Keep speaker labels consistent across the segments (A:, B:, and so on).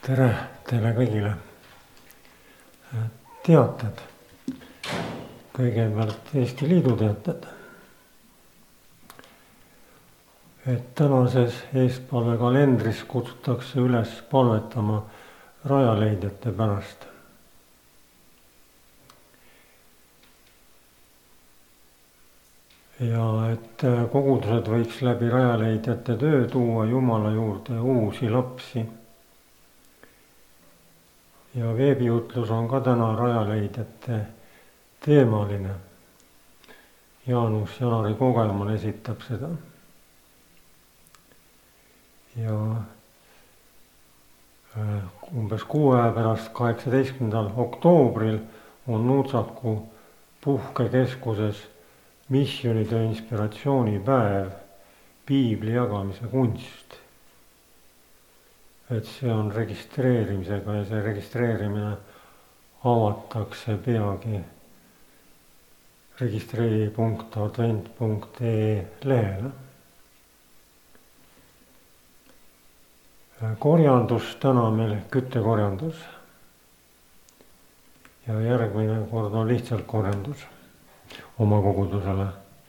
A: tere teile kõigile. Teated. Kõigepealt Eesti Liidu teated. Et tänases eestpalve kalendris kutsutakse üles palvetama rajaleidjate pärast. Ja et kogudused võiks läbi rajaleidjate töö tuua Jumala juurde uusi lapsi. Ja veebijutlus on ka täna rajaleidjate teemaline. Jaanus Janari Kogeman esitab seda. Ja umbes 6 aja pärast 18. oktoobril on Nuutsaku puhkekeskuses missioonitöö inspiratsioonipäev piibli jagamise kunst. Et see on registreerimisega ja see registreerimine avatakse peagi registreeri.advent.ee lehele. Korjandus täna meil küttekorjandus. Ja järgmine kord on lihtsalt korjandus oma kogudusele.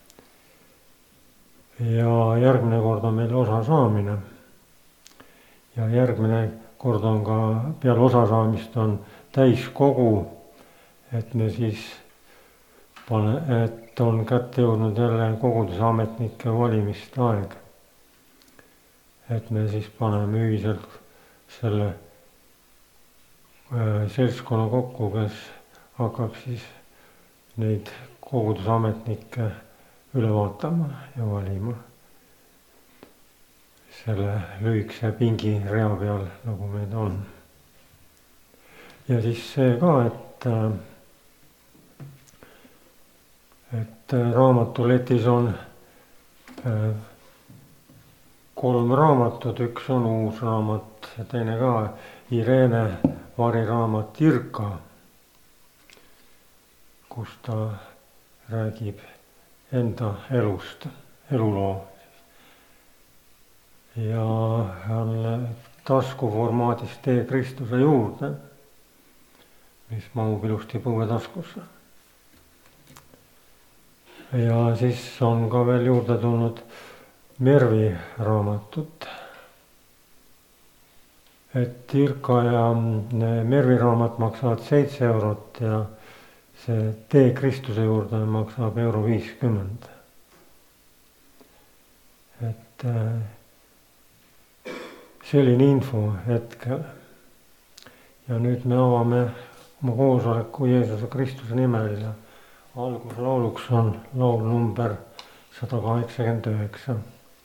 A: Ja järgmine kord on meil osa saamine. Ja järgmine kord on ka peale osasaamist on täiskogu, et me siis et on kätte jõudnud jälle koguduse ametnike valimiste aeg. Et me siis paneme ühiselt selle seltskonna kokku, kes hakkab siis neid koguduse ametnikke üle vaatama ja valima. Selle lühikese pingi rea peal, nagu meid on. Ja siis see ka, et raamatuletis on 3 raamatut, üks on uus raamat ja teine ka Irene variraamat Irka, kus ta räägib enda elust, eluloo. Ja on taskuformaadis Tee Kristuse juurde, mis mahub ilusti põuetaskusse. Ja siis on ka veel juurde tulnud Mervi raamatut. Et Irka ja Mervi raamat maksavad 7 eurot ja see Tee Kristuse juurde maksab €50. Et selline info hetkel. Ja nüüd me avame oma koosoleku Jeesuse Kristuse nimel ja alguslauluks on laul number 189.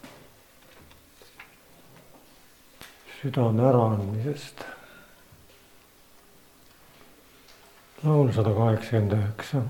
A: Südame äraandmisest. Laul 189.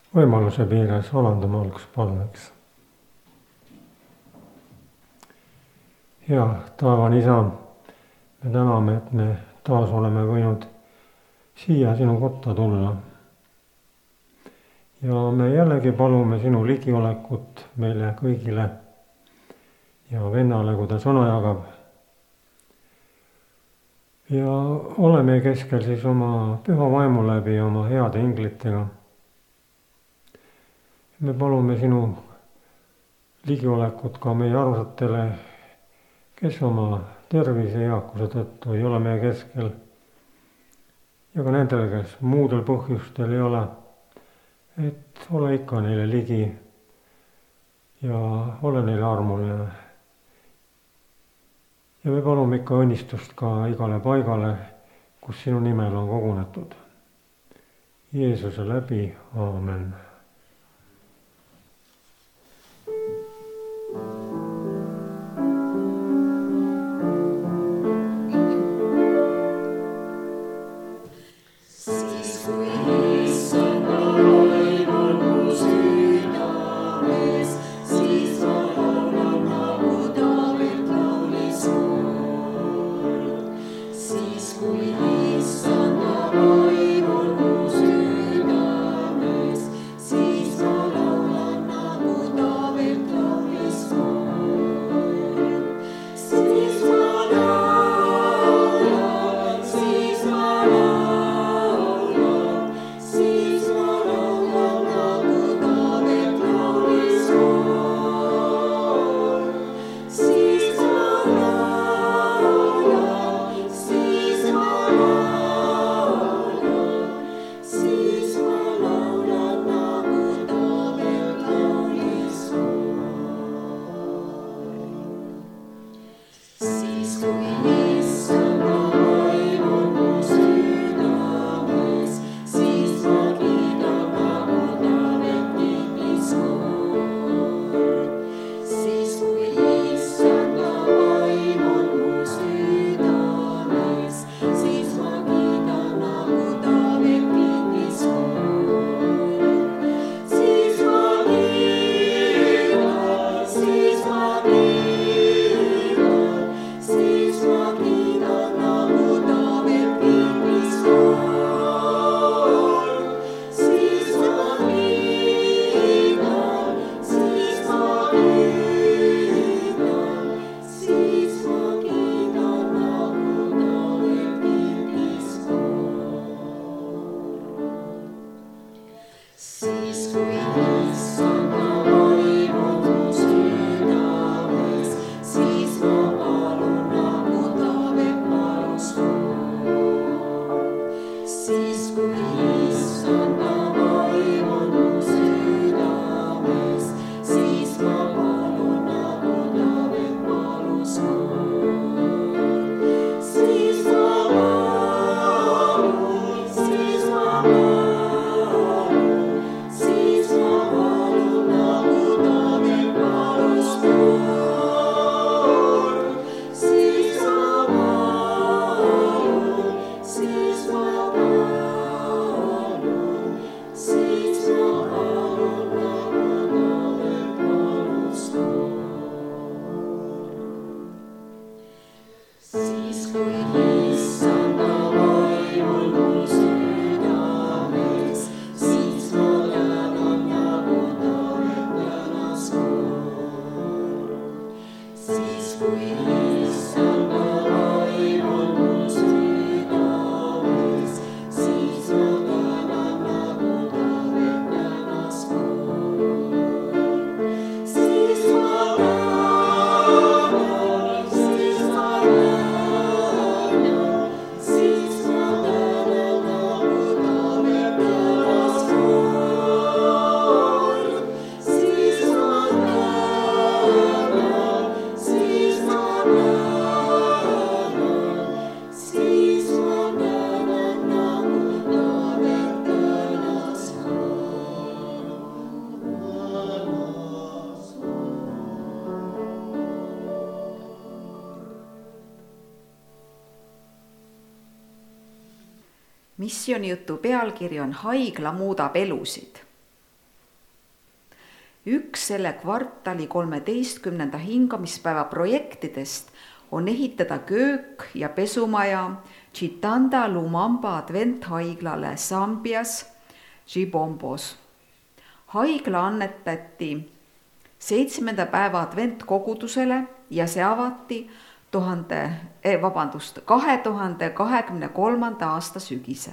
A: võimaluse piires alandame alguses palveks. Hea taevane Isa, me täname, et me taas oleme võinud siia sinu kotta tulla. Ja me jällegi palume sinu ligiolekut meile kõigile ja vennale, kui ta sõna jagab. Ja oleme keskel siis oma püha vaimu läbi oma heade inglitega. Me palume sinu ligiolekut ka meie armsatele, kes oma tervise eakuse tõttu ei ole meie keskel. Ja ka nendele, kes muudel põhjustel ei ole, et ole ikka neile ligi ja ole neile armuline. Ja me palume ikka õnnistust ka igale paigale, kus sinu nimel on kogunetud. Jeesuse läbi, aamen.
B: Missioonijutu pealkiri on Haigla muudab elusid. Üks selle kvartali 13. hingamispäeva projektidest on ehitada köök ja pesumaja Chitanda Lumumba adventhaiglale Sambias Jibombos. Haigla annetati 7. päeva adventkogudusele ja see avati 2023. aasta sügisel.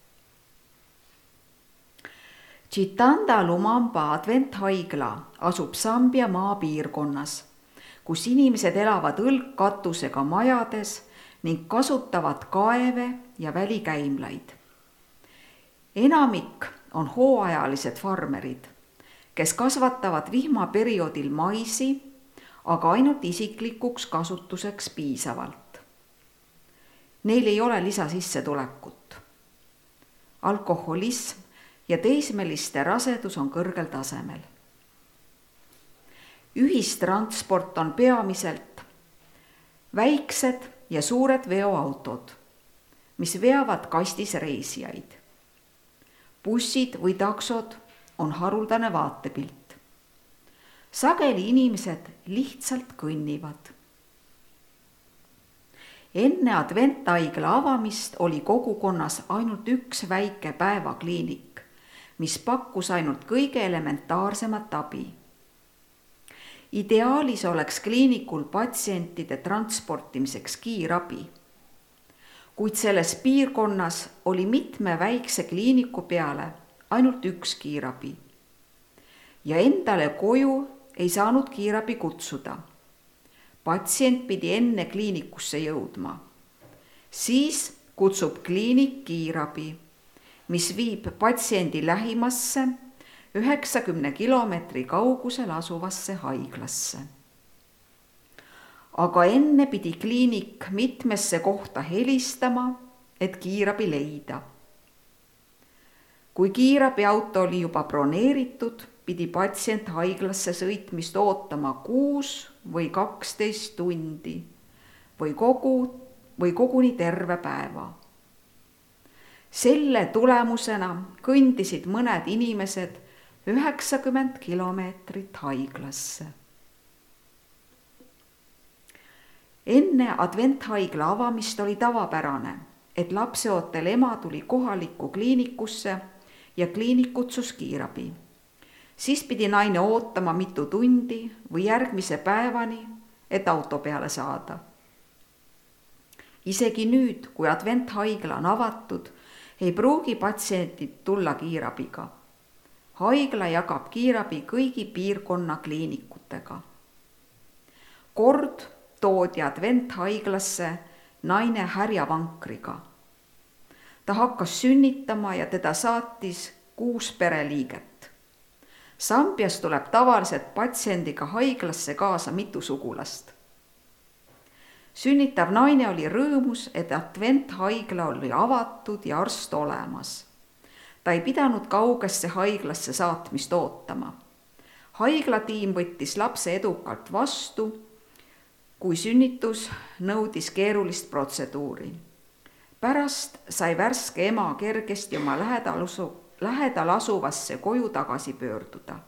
B: Chitanda Lumumba adventhaigla asub Sambia maapiirkonnas, kus inimesed elavad õlgkatusega majades ning kasutavad kaeve ja välikäimlaid. Enamik on hooajalised farmerid, kes kasvatavad vihmaperioodil maisi, aga ainult isiklikuks kasutuseks piisavalt. Neil ei ole lisasissetulekut. Alkoholism ja teismeliste rasedus on kõrgel tasemel. Ühistransport on peamiselt väiksed ja suured veoautod, mis veavad kastis reisijaid. Bussid või taksod on haruldane vaatepilt. Sageli inimesed lihtsalt kõnnivad. Enne adventhaigla avamist oli kogukonnas ainult üks väike päevakliinik, mis pakkus ainult kõige elementaarsemat abi. Ideaalis oleks kliinikul patsientide transportimiseks kiirabi, kuid selles piirkonnas oli mitme väikse kliiniku peale ainult üks kiirabi ja endale koju ei saanud kiirabi kutsuda. Patsient pidi enne kliinikusse jõudma. Siis kutsub kliinik kiirabi, mis viib patsiendi lähimasse 90 kilomeetri kaugusel asuvasse haiglasse. Aga enne pidi kliinik mitmesse kohta helistama, et kiirabi leida. Kui kiirabiauto oli juba broneeritud, pidi patsient haiglasse sõitmist ootama 6 või 12 tundi või koguni terve päeva. Selle tulemusena kõndisid mõned inimesed 90 kilomeetrit haiglasse. Enne adventhaigla avamist oli tavapärane, et lapseootel ema tuli kohalikku kliinikusse ja kliinik kutsus kiirabi. Siis pidi naine ootama mitu tundi või järgmise päevani, et auto peale saada. Isegi nüüd, kui adventhaigla on avatud, ei pruugi patsientid tulla kiirabiga. Haigla jagab kiirabi kõigi piirkonna kliinikutega. Kord toodi adventhaiglasse naine härjavankriga. Ta hakkas sünnitama ja teda saatis 6 pereliiget. Sambias tuleb tavaliselt patsiendiga haiglasse kaasa mitu sugulast. Sünnitav naine oli rõõmus, et adventhaigla oli avatud ja arst olemas. Ta ei pidanud kaugesse haiglasse saatmist ootama. Haiglatiim võttis lapse edukalt vastu, kui sünnitus nõudis keerulist protseduuri. Pärast sai värske ema kergesti oma lähedal asuvasse koju tagasi pöörduda.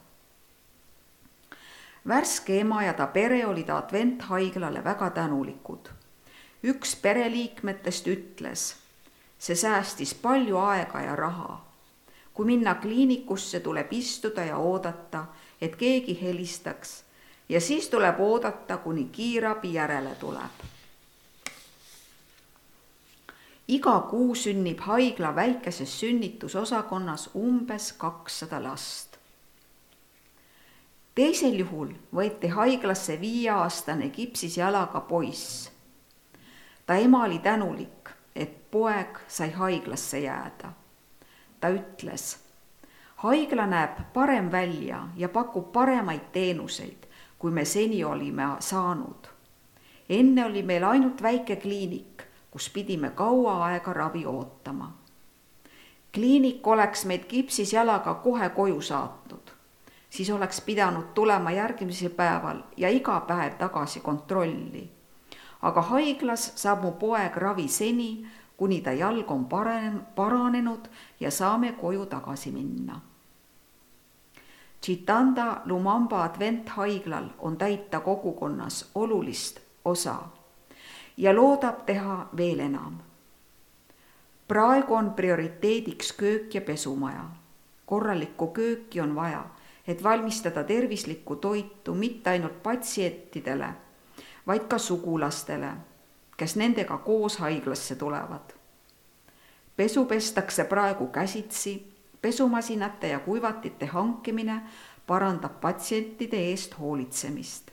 B: Värske ema ja ta pere olid adventhaiglale väga tänulikud. Üks pereliikmetest ütles, see säästis palju aega ja raha. Kui minna kliinikusse, tuleb istuda ja oodata, et keegi helistaks ja siis tuleb oodata, kuni kiirabi järele tuleb. Iga kuu sünnib haigla väikeses sünnitusosakonnas umbes 200 last. Teisel juhul võeti haiglasse 5-aastane kipsis jalaga poiss. Ta ema oli tänulik, et poeg sai haiglasse jääda. Ta ütles, haigla näeb parem välja ja pakub paremaid teenuseid, kui me seni olime saanud. Enne oli meil ainult väike kliinik, kus pidime kaua aega ravi ootama. Kliinik oleks meid kipsis jalaga kohe koju saatnud. Siis oleks pidanud tulema järgmisel päeval ja iga päev tagasi kontrolli. Aga haiglas saab mu poeg ravi seni, kuni ta jalg on paranenud ja saame koju tagasi minna. Chitanda Lumamba adventhaiglal on täita kogukonnas olulist osa ja loodab teha veel enam. Praegu on prioriteediks köök ja pesumaja. Korralikku kööki on vaja, et valmistada tervislikku toitu mitte ainult patsientidele, vaid ka sugulastele, kes nendega koos haiglasse tulevad. Pesu pestakse praegu käsitsi, pesumasinate ja kuivatite hankimine parandab patsientide eest hoolitsemist.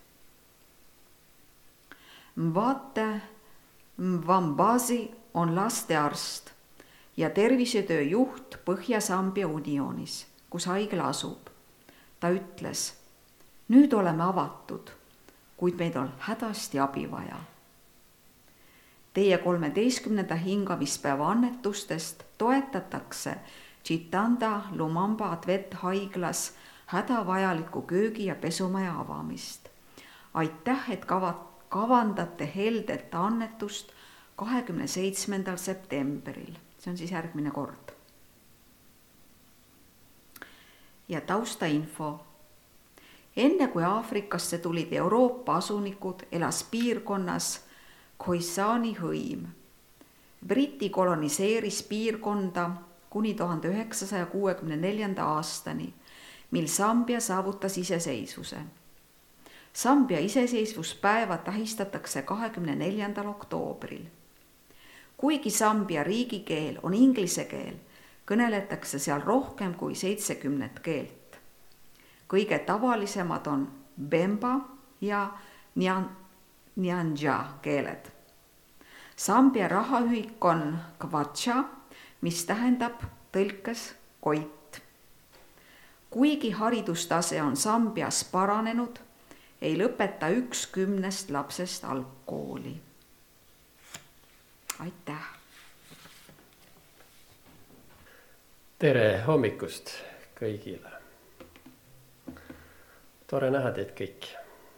B: Mvate Mvambazi on lastearst ja tervisetöö juht Põhja-Sambia Unionis, kus haigla asub. Ta ütles, nüüd oleme avatud, kuid meid on hädasti abi vaja. Teie 13. hingamispäeva annetustest toetatakse Chitanda Lumamba adventhaiglas hädavajaliku köögi ja pesumaja avamist. Aitäh, et kavandate heldet annetust 27. septembril. See on siis järgmine kord. Ja taustainfo. Enne kui Aafrikasse tulid Euroopa asunikud, elas piirkonnas Khoisaani hõim. Briti koloniseeris piirkonda kuni 1964. aastani, mil Sambia saavutas iseseisvuse. Sambia iseseisvuspäeva tähistatakse 24. oktoobril. Kuigi Sambia riigikeel on inglise keel, kõneletakse seal rohkem kui 70 keelt. Kõige tavalisemad on Bemba ja Nyanja keeled. Sambia rahaühik on Kwacha, mis tähendab tõlkes koit. Kuigi haridustase on Sambias paranenud, ei lõpeta 1/10 lapsest algkooli. Aitäh!
C: Tere hommikust kõigile! Tore näha teid kõik.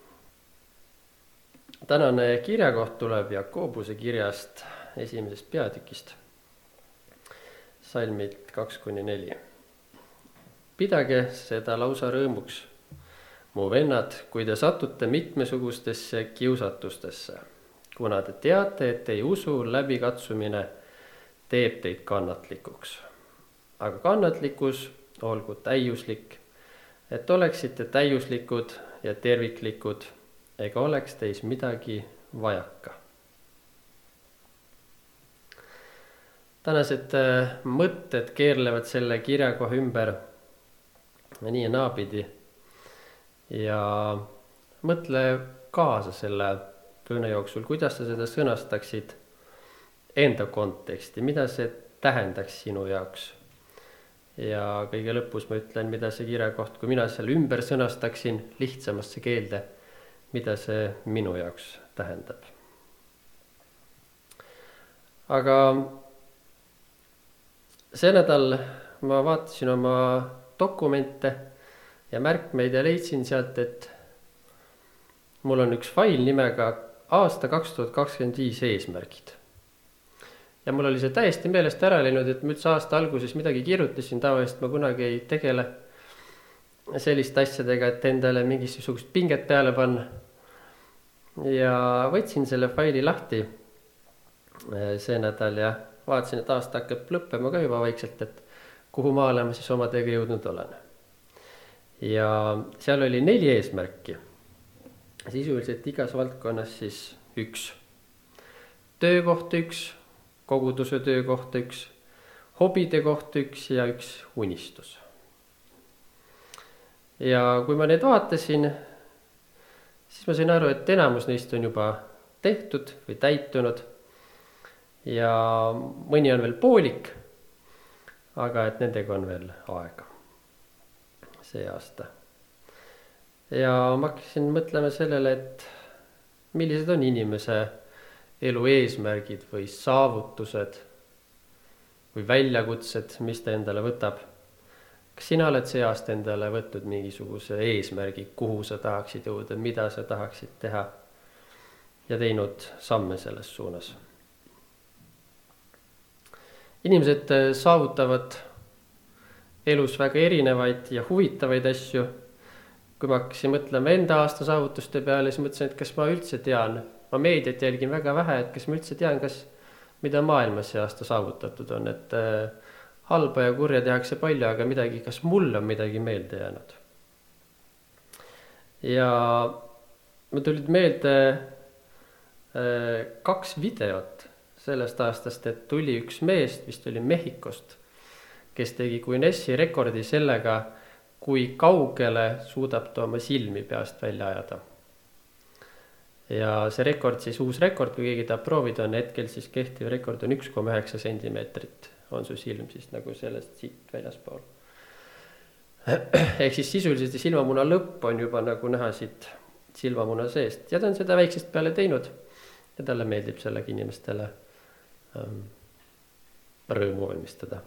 C: Tänane kirjakoht tuleb Jakobuse kirjast 1. peatükist. Salmid 2-4. Pidage seda lausa rõõmuks, mu vennad, kui te satute mitmesugustesse kiusatustesse, kuna te teate, et teie usu läbikatsumine teeb teid kannatlikuks. Aga kannatlikkus olgu täiuslik, et oleksite täiuslikud ja terviklikud, ega oleks teis midagi vajaka. Tänased mõtted keerlevad selle kirjakoha ümber nii ja naapidi ja mõtle kaasa selle kõne jooksul, kuidas sa seda sõnastaksid enda konteksti, mida see tähendaks sinu jaoks. Ja kõige lõpus ma ütlen, mida see kirjakoht, kui mina selle ümber sõnastaksin lihtsamasse keelde, mida see minu jaoks tähendab. Aga see nädal ma vaatasin oma dokumente ja märkmeid ja leidsin sealt, et mul on üks fail nimega aasta 2025 eesmärgid. Ja mul oli see täiesti meelest ära läinud, et ma üldse aasta alguses midagi kirjutasin, tavaliselt ma kunagi ei tegele selliste asjadega, et endale mingisugust pinget peale panna. Ja võtsin selle faili lahti see nädal ja vaatasin, et aasta hakkab lõppema ka juba vaikselt, et kuhu maale ma siis omadega jõudnud olen. Ja seal oli 4 eesmärki. Sisuliselt igas valdkonnas siis 1. Töökoht 1, koguduse töökoht 1, hobide koht 1 ja 1 unistus. Ja kui ma need vaatasin, siis ma sain aru, et enamus neist on juba tehtud või täitunud ja mõni on veel poolik, aga et nendega on veel aega see aasta. Ja ma hakkasin mõtlema sellele, et millised on inimese elu eesmärgid või saavutused või väljakutsed, mis ta endale võtab. Kas sina oled see aasta endale võtnud mingisuguse eesmärgi, kuhu sa tahaksid jõuda, mida sa tahaksid teha ja teinud samme selles suunas? Inimesed saavutavad elus väga erinevaid ja huvitavaid asju. Kui ma hakkasin mõtlema enda aasta saavutuste peale, siis mõtlesin, et kas ma üldse tean. Ma meediat jälgin väga vähe, et kas ma üldse tean, mida maailmas see aasta saavutatud on. Et halba ja kurja tehakse palju, aga midagi, kas mul on midagi meelde jäänud. Ja mul tulid meelde 2 videot sellest aastast, et tuli üks mees, vist oli Mehhikost, kes tegi Guinessi rekordi sellega, kui kaugele suudab ta oma silmi peast välja ajada. Ja see rekord siis, uus rekord, kui keegi tahab proovida, on hetkel siis kehtiv rekord on 1,9 sentimeetrit on su silm siis nagu sellest siit väljaspool. Ehk siis sisuliselt silmamuna lõpp on juba nagu näha siit silmamuna seest. Ja ta on seda väiksest peale teinud ja talle meeldib sellega inimestele rõõmu valmistada.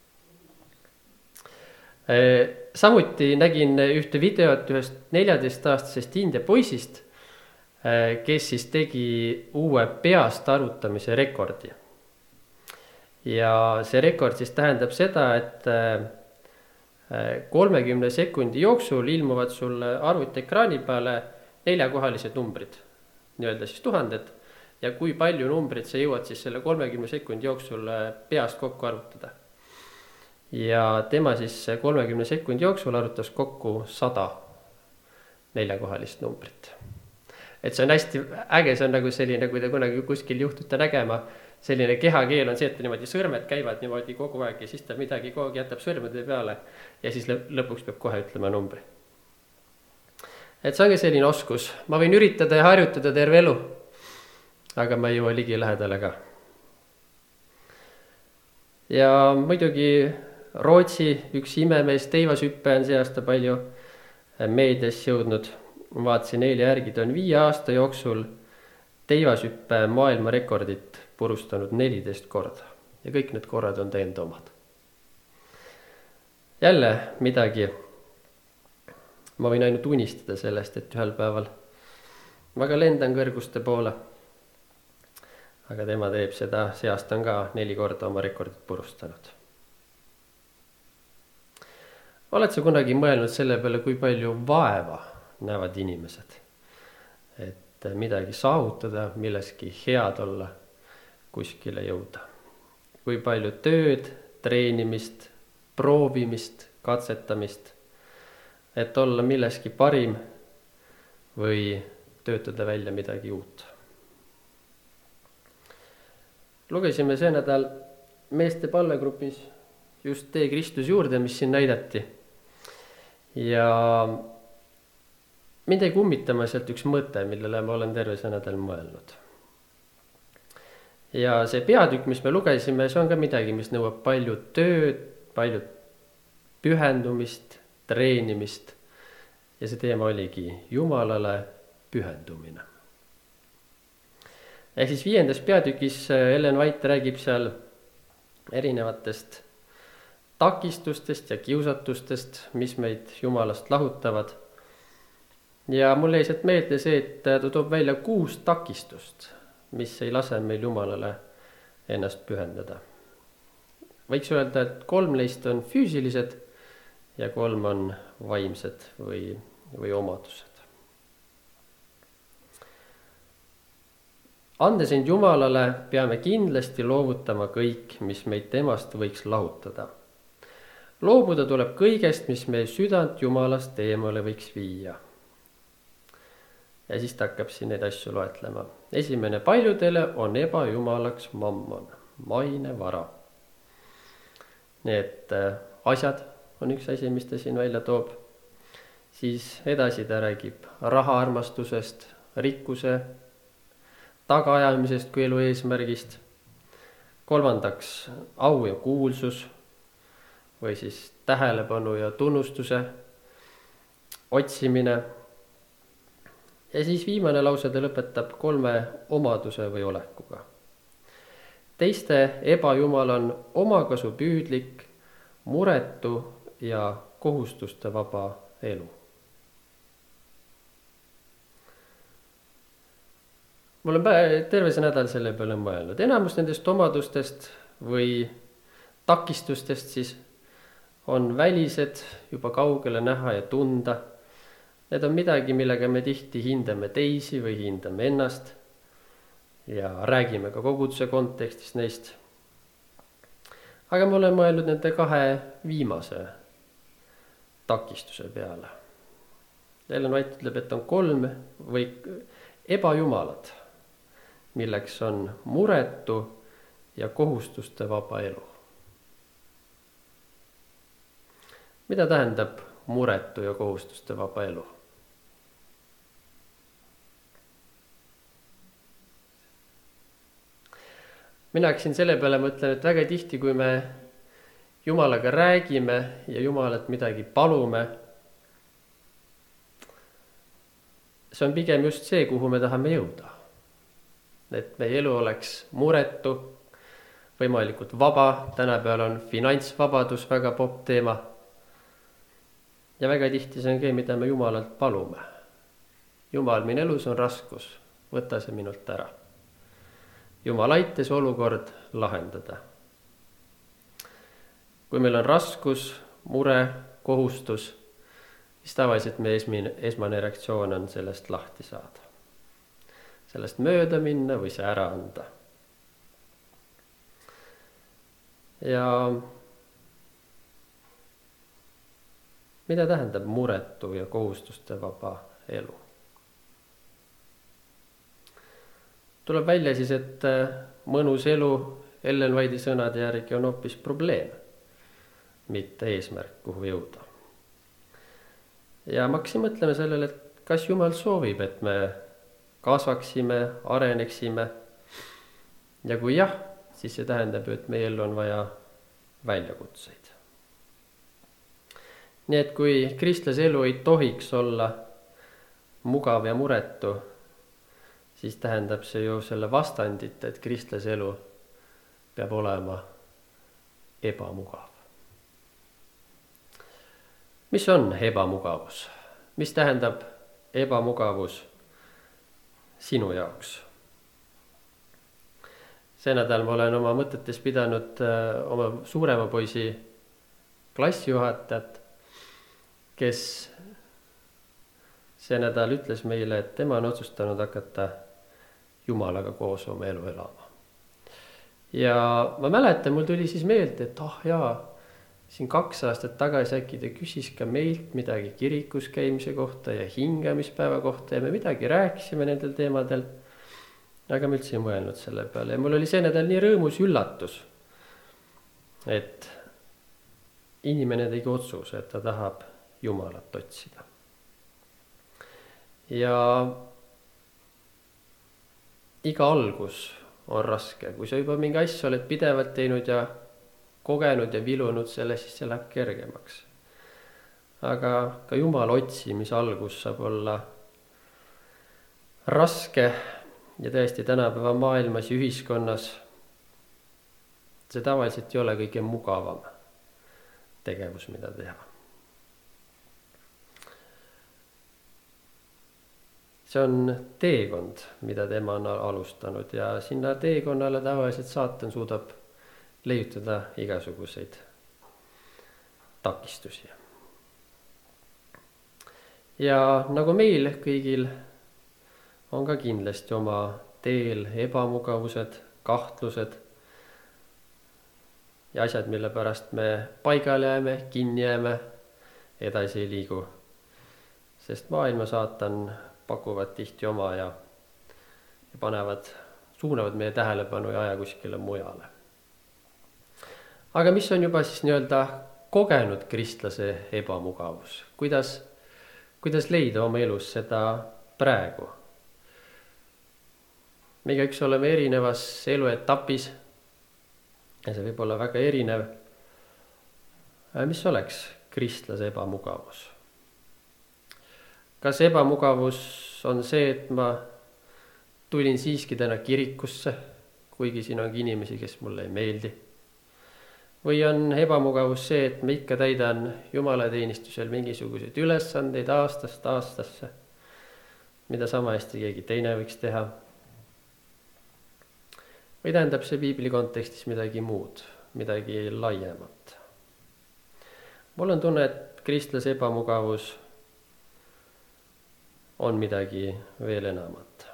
C: Samuti nägin ühte videot ühest 14-aastasest India poisist, kes siis tegi uue peast arvutamise rekordi. Ja see rekord siis tähendab seda, et 30 sekundi jooksul ilmuvad sulle arvutiekraani peale 4-kohalised numbrid, nii-öelda siis 1000, ja kui palju numbrid sa jõuad siis selle 30 sekundi jooksul peast kokku arvutada. Ja tema siis 30 sekundi jooksul arvutas kokku 100 4-kohalist numbrit. Et see on hästi äge, see on nagu selline, kui te kunagi kuskil juhtute nägema, selline kehakeel on see, et niimoodi sõrmed käivad niimoodi kogu aeg ja siis ta midagi kogu aeg jätab sõrmede peale ja siis lõpuks peab kohe ütlema numbri. Et see ongi selline oskus. Ma võin üritada ja harjutada terve elu, aga ma ei jõua ligi lähedale ka. Ja muidugi Rootsi üks imemees teivashüppe on see aasta palju meedias jõudnud. Ma vaatasin eile järgi, ta on 5 aasta jooksul teivashüppe maailmarekordit purustanud 14 korda. Ja kõik need korrad on ta enda omad. Jälle midagi. Ma võin ainult unistada sellest, et ühel päeval ma ka lendan kõrguste poole. Aga tema teeb seda, see aasta on ka 4 korda oma rekordit purustanud. Oled sa kunagi mõelnud selle peale, kui palju vaeva näevad inimesed, et midagi saavutada, milleski head olla, kuskile jõuda. Kui palju tööd, treenimist, proovimist, katsetamist, et olla milleski parim või töötada välja midagi uut. Lugesime see nädal meeste palvegrupis just Tee Kristus juurde, mis siin näidati. Ja mind ei kummitama sealt üks mõte, millele ma olen terve see nädal mõelnud. Ja see peatükk, mis me lugesime, see on ka midagi, mis nõuab palju tööd, palju pühendumist, treenimist. Ja see teema oligi Jumalale pühendumine. Ehk siis 5. peatükis Ellen White räägib seal erinevatest takistustest ja kiusatustest, mis meid Jumalast lahutavad. Ja mulle jäi sealt meelde see, et ta toob välja 6 takistust, mis ei lase meil Jumalale ennast pühendada. Võiks öelda, et 3 neist on füüsilised ja 3 on vaimsed või omadused. Andes end Jumalale peame kindlasti loovutama kõik, mis meid temast võiks lahutada. Loobuda tuleb kõigest, mis meie südant Jumalast eemale võiks viia. Ja siis ta hakkab siin neid asju loetlema. Esimene, paljudele on ebajumalaks mammon, maine vara. Need asjad on üks asi, mis ta siin välja toob. Siis edasi ta räägib rahaarmastusest, rikkuse, tagaajamisest kui elu eesmärgist. 3. au ja kuulsus või siis tähelepanu ja tunnustuse otsimine. Ja siis viimane lause ta lõpetab 3 omaduse või olekuga. Teiste ebajumal on omakasupüüdlik, muretu ja kohustuste vaba elu. Mul on terve see nädal selle peale mõelnud. Enamus nendest omadustest või takistustest siis on välised, juba kaugele näha ja tunda. Need on midagi, millega me tihti hindame teisi või hindame ennast ja räägime ka koguduse kontekstis neist. Aga ma olen mõelnud nende 2 viimase takistuse peale. Ellen White ütleb, et on 3 või ebajumalad, milleks on muretu ja kohustuste vaba elu. Mida tähendab muretu ja kohustuste vaba elu? Mina hakkasin selle peale mõtlen, et väga tihti, kui me Jumalaga räägime ja Jumalat midagi palume, see on pigem just see, kuhu me tahame jõuda. Et meie elu oleks muretu, võimalikult vaba, tänapäeval on finantsvabadus väga popp teema. Ja väga tihti see on see, mida me Jumalalt palume. Jumal, minu elus on raskus, võta see minult ära. Jumal aitas olukord lahendada. Kui meil on raskus, mure, kohustus, siis tavaliselt meie esmane reaktsioon on sellest lahti saada. Sellest mööda minna või see ära anda. Ja mida tähendab muretu ja kohustuste vaba elu? Tuleb välja siis, et mõnus elu Ellen White'i sõnade järgi on hoopis probleem, mitte eesmärk, kuhu jõuda. Ja ma hakkasin mõtlema sellele, et kas Jumal soovib, et me kasvaksime, areneksime. Ja kui jah, siis see tähendab, et meie ellu on vaja väljakutseid. Nii et kui kristlase elu ei tohiks olla mugav ja muretu, siis tähendab see ju selle vastandit, et kristlase elu peab olema ebamugav. Mis on ebamugavus? Mis tähendab ebamugavus sinu jaoks? See nädal ma olen oma mõtetes pidanud oma suurema poisi klassijuhatajat, kes see nädal ütles meile, et tema on otsustanud hakata Jumalaga koos oma elu elama. Ja ma mäletan, mul tuli siis meelde, et siin 2 aastat tagasi äkki ta küsis ka meilt midagi kirikus käimise kohta ja hingamispäeva kohta ja me midagi rääkisime nendel teemadel. Aga ma üldse ei mõelnud selle peale ja mul oli see nädal nii rõõmus üllatus, et inimene tegi otsuse, et ta tahab Jumalat otsida. Ja iga algus on raske, kui sa juba mingi asja oled pidevalt teinud ja kogenud ja vilunud selle, siis see läheb kergemaks. Aga ka Jumala otsimise algus saab olla raske ja tõesti tänapäeva maailmas ja ühiskonnas see tavaliselt ei ole kõige mugavam tegevus, mida teha. See on teekond, mida tema on alustanud ja sinna teekonnale tavaliselt saatan suudab leiutada igasuguseid takistusi. Ja nagu meil kõigil on ka kindlasti oma teel ebamugavused, kahtlused ja asjad, mille pärast me paigale jääme, kinni jääme, edasi ei liigu. Sest maailma saatan pakuvad tihti oma ja suunavad meie tähelepanu ja aja kuskile mujale. Aga mis on juba siis nii-öelda kogenud kristlase ebamugavus? Kuidas leida oma elus seda praegu? Me igaüks oleme erinevas eluetapis ja see võib olla väga erinev. Mis oleks kristlase ebamugavus? Kas ebamugavus on see, et ma tulin siiski täna kirikusse, kuigi siin ongi inimesi, kes mulle ei meeldi? Või on ebamugavus see, et ma ikka täidan jumalateenistusel mingisuguseid ülesandeid aastast aastasse, mida sama hästi keegi teine võiks teha? Või tähendab see piibli kontekstis midagi muud, midagi laiemat? mul on tunne, et kristlase ebamugavus on midagi veel enamat.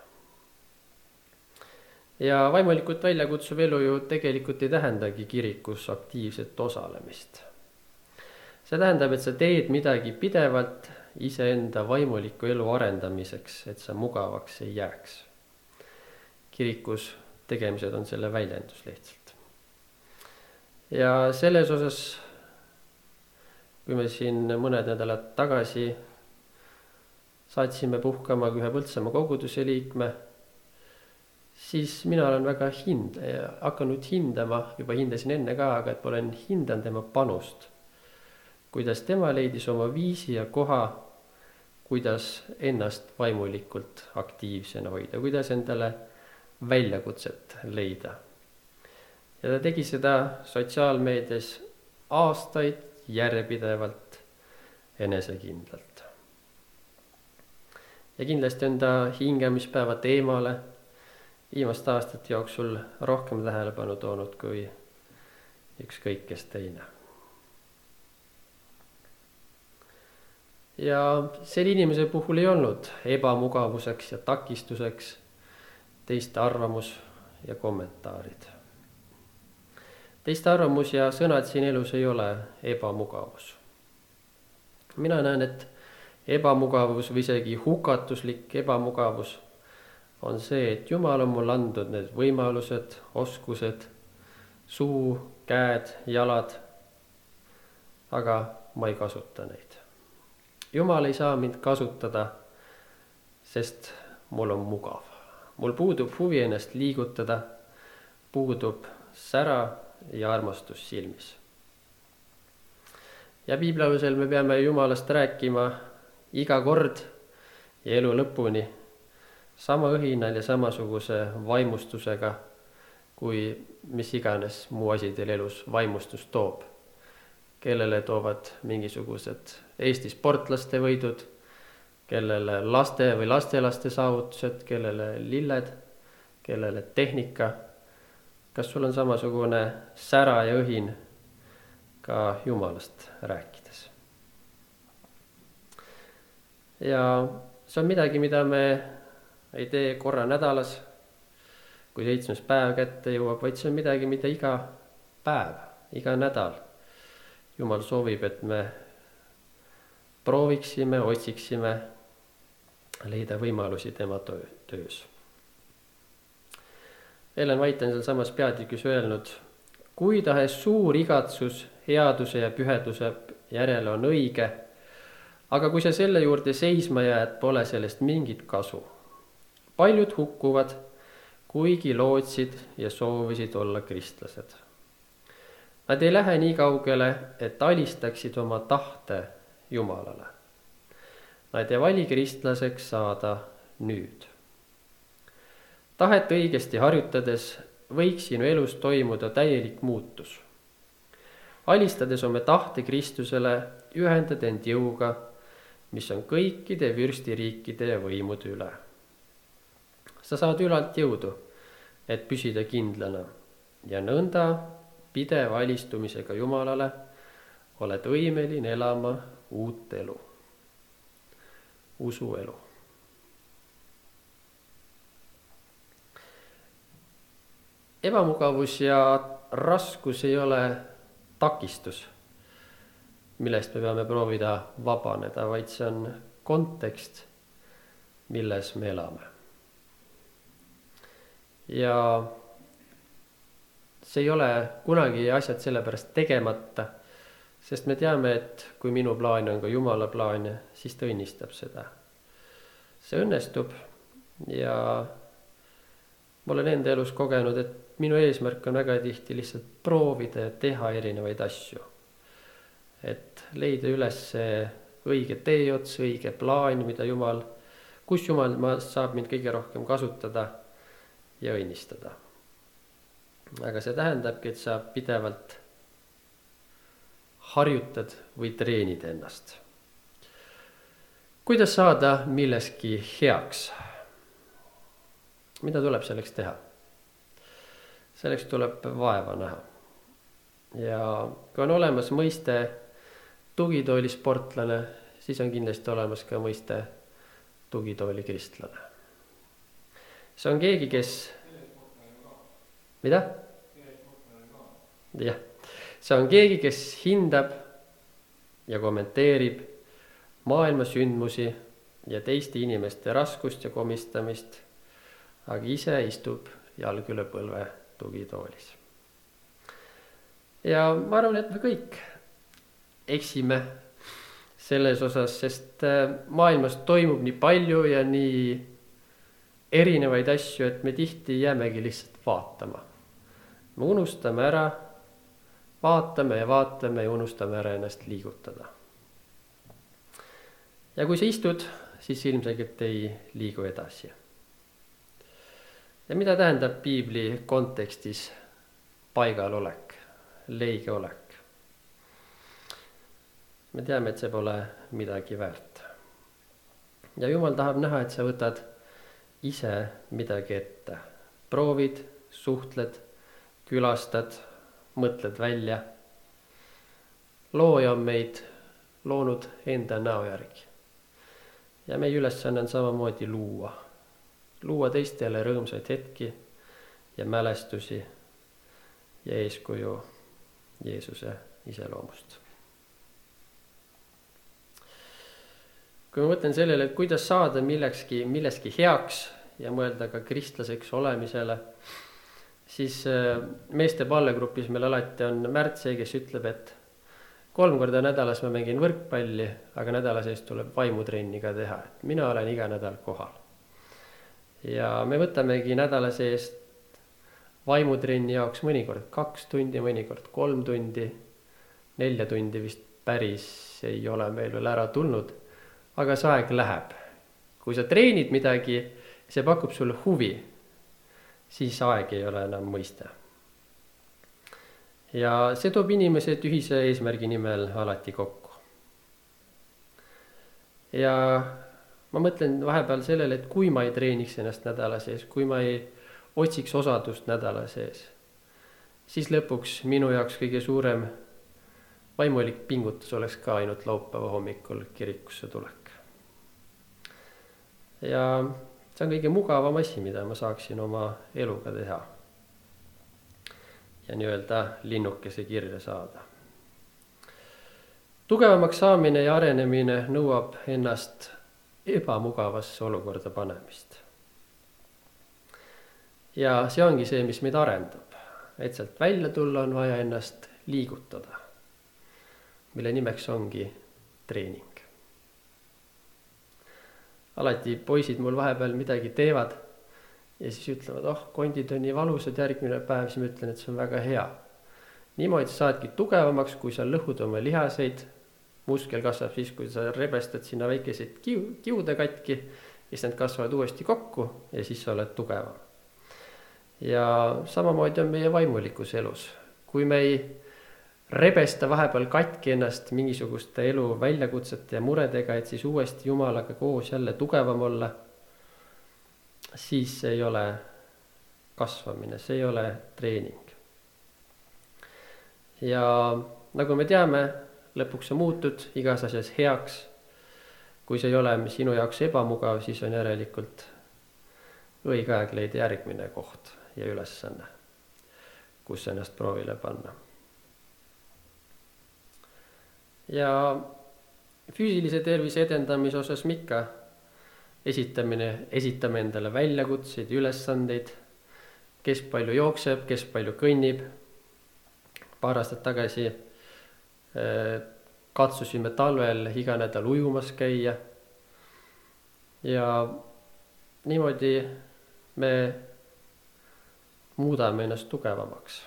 C: Ja vaimulikult väljakutsuv elu ju tegelikult ei tähendagi kirikus aktiivset osalemist. See tähendab, et sa teed midagi pidevalt iseenda vaimuliku elu arendamiseks, et sa mugavaks ei jääks. Kirikus tegemised on selle väljendus lihtsalt. Ja selles osas, kui me siin mõned nädalad tagasi saatsime puhkama ühe Põltsamaa koguduse liikme, siis mina olen väga hakanud hindama, juba hindasin enne ka, aga et olen hindan tema panust. Kuidas tema leidis oma viisi ja koha, kuidas ennast vaimulikult aktiivsena hoida, kuidas endale väljakutset leida. Ja ta tegi seda sotsiaalmeedias aastaid järjepidevalt, enesekindlalt. Ja kindlasti on ta hingamispäeva teemale viimaste aastate jooksul rohkem tähelepanu toonud kui ükskõik kes teine. Ja selle inimese puhul ei olnud ebamugavuseks ja takistuseks teiste arvamus ja kommentaarid. Teiste arvamus ja sõnad siin elus ei ole ebamugavus. Mina näen, et ebamugavus või isegi hukatuslik ebamugavus on see, et Jumal on mul andnud need võimalused, oskused, suu, käed, jalad, aga ma ei kasuta neid. Jumal ei saa mind kasutada, sest mul on mugav. Mul puudub huvi ennast liigutada, puudub sära ja armastus silmis. Ja piiblausel me peame Jumalast rääkima iga kord ja elu lõpuni sama õhinal ja samasuguse vaimustusega, kui mis iganes muu asi teil elus vaimustust toob. Kellele toovad mingisugused Eesti sportlaste võidud, kellele laste või lastelaste saavutused, kellele lilled, kellele tehnika. Kas sul on samasugune sära ja õhin ka Jumalast rääkides? Ja see on midagi, mida me ei tee korra nädalas, kui 7. päev kätte jõuab, vaid see on midagi, mida iga päev, iga nädal Jumal soovib, et me prooviksime, otsiksime leida võimalusi tema töös. Ellen White on seal samas peatükis öelnud, kui tahes suur igatsus headuse ja püheduse järele on õige, aga kui sa selle juurde seisma jääd, pole sellest mingit kasu. Paljud hukkuvad, kuigi lootsid ja soovisid olla kristlased. Nad ei lähe nii kaugele, et alistaksid oma tahte Jumalale. Nad ei vali kristlaseks saada nüüd. Tahet õigesti harjutades võiks sinu elus toimuda täielik muutus. Alistades oma tahte Kristusele, ühendad end jõuga, mis on kõikide vürstiriikide ja võimude üle. Sa saad ülalt jõudu, et püsida kindlana ja nõnda pideva alistumisega Jumalale oled võimeline elama uut elu, usuelu. Ebamugavus ja raskus ei ole takistus, millest me peame proovida vabaneda, vaid see on kontekst, milles me elame. Ja see ei ole kunagi asjad sellepärast tegemata, sest me teame, et kui minu plaan on ka Jumala plaan, siis ta õnnistab seda. See õnnestub ja ma olen enda elus kogenud, et minu eesmärk on väga tihti lihtsalt proovida ja teha erinevaid asju. Et leida üles see õige teeots, õige plaan, mida kus Jumal saab mind kõige rohkem kasutada ja õnnistada. Aga see tähendabki, et sa pidevalt harjutad või treenid ennast. Kuidas saada milleski heaks? Mida tuleb selleks teha? Selleks tuleb vaeva näha. Ja kui on olemas mõiste tugitooli sportlane, siis on kindlasti olemas ka mõiste tugitooli kristlane. See on keegi, kes... Mida? Jah, see on keegi, kes hindab ja kommenteerib maailma sündmusi ja teiste inimeste raskust ja komistamist, aga ise istub jalg üle põlve tugitoolis. Ja ma arvan, et me kõik eksime selles osas, sest maailmas toimub nii palju ja nii erinevaid asju, et me tihti jäämegi lihtsalt vaatama. Me unustame ära, vaatame ja unustame ära ennast liigutada. Ja kui sa istud, siis ilmselgelt ei liigu edasi. Ja mida tähendab piibli kontekstis paigalolek, leigeolek? Me teame, et see pole midagi väärt. Ja Jumal tahab näha, et sa võtad ise midagi ette. Proovid, suhtled, külastad, mõtled välja. Looja on meid loonud enda näo järgi. Ja meie ülesanne on samamoodi luua. Luua teistele rõõmsaid hetki ja mälestusi ja eeskuju Jeesuse iseloomust. Kui ma mõtlen sellele, et kuidas saada milleski heaks ja mõelda ka kristlaseks olemisele, siis meeste pallegrupis meil alati on Märtse, kes ütleb, et 3 korda nädalas ma mängin võrkpalli, aga nädala sees tuleb vaimutrenni ka teha. Mina olen iga nädal kohal. Ja me võtamegi nädala sees vaimutrenni jaoks mõnikord 2 tundi, mõnikord 3 tundi, 4 tundi vist päris ei ole meil veel ära tulnud, aga see aeg läheb. Kui sa treenid midagi, see pakub sulle huvi, siis aeg ei ole enam mõiste. Ja see toob inimesed ühise eesmärgi nimel alati kokku. Ja ma mõtlen vahepeal sellele, et kui ma ei treeniks ennast nädala sees, kui ma ei otsiks osadust nädala sees, siis lõpuks minu jaoks kõige suurem vaimulik pingutus oleks ka ainult laupäeva hommikul kirikusse tulek. Ja see on kõige mugavam asi, mida ma saaksin oma eluga teha. Ja nii-öelda linnukese kirja saada. Tugevamaks saamine ja arenemine nõuab ennast ebamugavasse olukorda panemist. Ja see ongi see, mis meid arendab. Et sealt välja tulla on vaja ennast liigutada, mille nimeks ongi treening. Alati poisid mul vahepeal midagi teevad ja siis ütlevad, kondid on nii valusad järgmine päev, siis ma ütlen, et see on väga hea. Niimoodi saadki tugevamaks, kui sa lõhud oma lihaseid. Muskel kasvab siis, kui sa rebestad sinna väikeseid kiude katki, siis need kasvavad uuesti kokku ja siis sa oled tugevam. Ja samamoodi on meie vaimulikus elus. Kui me ei rebesta vahepeal katki ennast mingisuguste elu väljakutsete ja muredega, et siis uuesti Jumalaga koos jälle tugevam olla, siis see ei ole kasvamine, see ei ole treening. Ja nagu me teame, lõpuks sa muutud igas asjas heaks. Kui see ei ole sinu jaoks ebamugav, siis on järelikult õige aeg leida järgmine koht ja ülesanne, kus ennast proovile panna. Ja füüsilise tervise edendamise osas me ikka esitame endale väljakutseid, ülesandeid, kes palju jookseb, kes palju kõnnib. Paar aastat tagasi katsusime talvel iga nädal ujumas käia ja niimoodi me muudame ennast tugevamaks.